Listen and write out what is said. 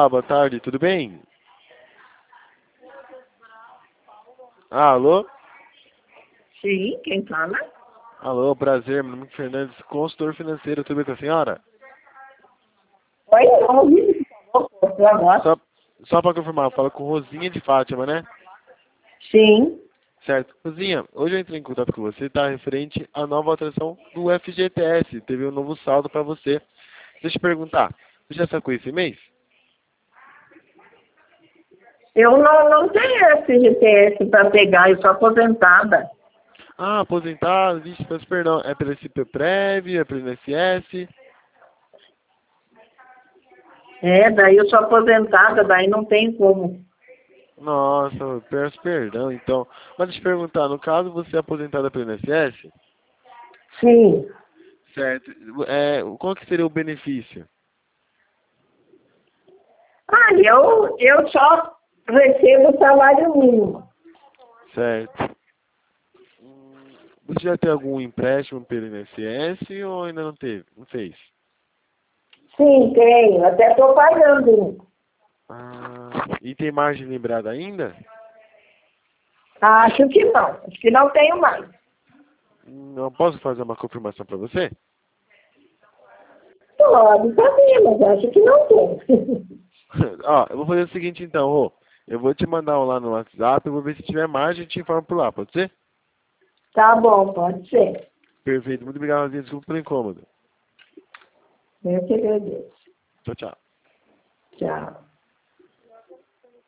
Olá, boa tarde, tudo bem? Alô? Sim, quem fala? Alô, prazer, meu nome é Fernandes, consultor financeiro, tudo bem com a senhora? Oi, eu ouvi sua voz. Só para confirmar, fala com Rosinha de Fátima, né? Sim. Certo. Rosinha, hoje eu entrei em contato com você, tá? Referente à nova atração do FGTS, teve um novo saldo para você. Deixa eu te perguntar, você já sacou esse mês? Eu não tenho FGTS para pegar, eu sou aposentada. Ah, aposentado, vixe, peço perdão, é pelo SPPREV, é pelo INSS? Daí eu sou aposentada, daí não tem como. Nossa, eu peço perdão, então. Mas deixa eu te perguntar, no caso você é aposentada pelo INSS, Sim. certo? Qual que seria o benefício? Eu só recebo salário mínimo. Certo. Você já tem algum empréstimo pelo INSS ou ainda não teve? Não fez? Sim, tenho. Até estou pagando. Ah, e tem margem lembrada ainda? Acho que não. Acho que não tenho mais. Não posso fazer uma confirmação para você? Pode saber, mas acho que não tem. Ó, eu vou fazer o seguinte então, Rô. Eu vou te mandar um lá no WhatsApp, eu vou ver se tiver margem e te informo por lá, pode ser? Tá bom, pode ser. Perfeito, muito obrigado, Rosinha. Desculpa pelo incômodo. Eu que agradeço. Tchau, tchau. Tchau.